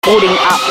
Booting up.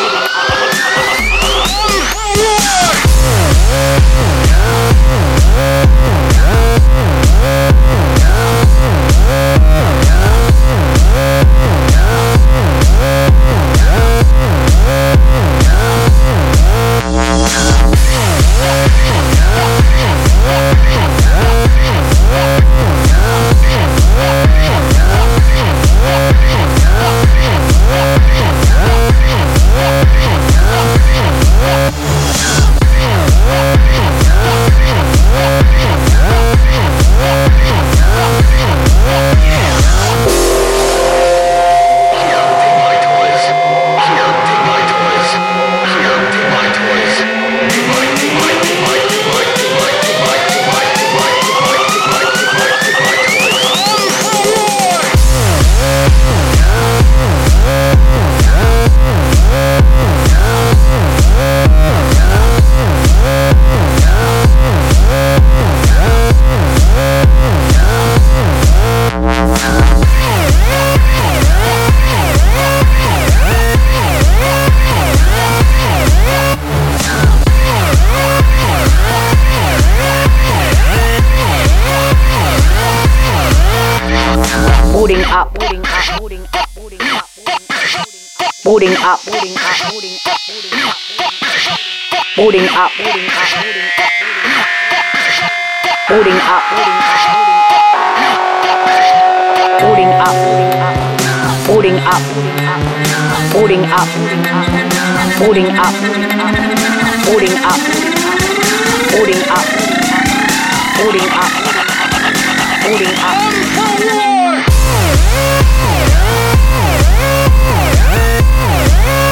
Booting up, booting up, booting up, booting up, booting up, booting up, booting up, booting up, booting up, booting up, booting up, booting up, booting up, booting up, booting up, booting up.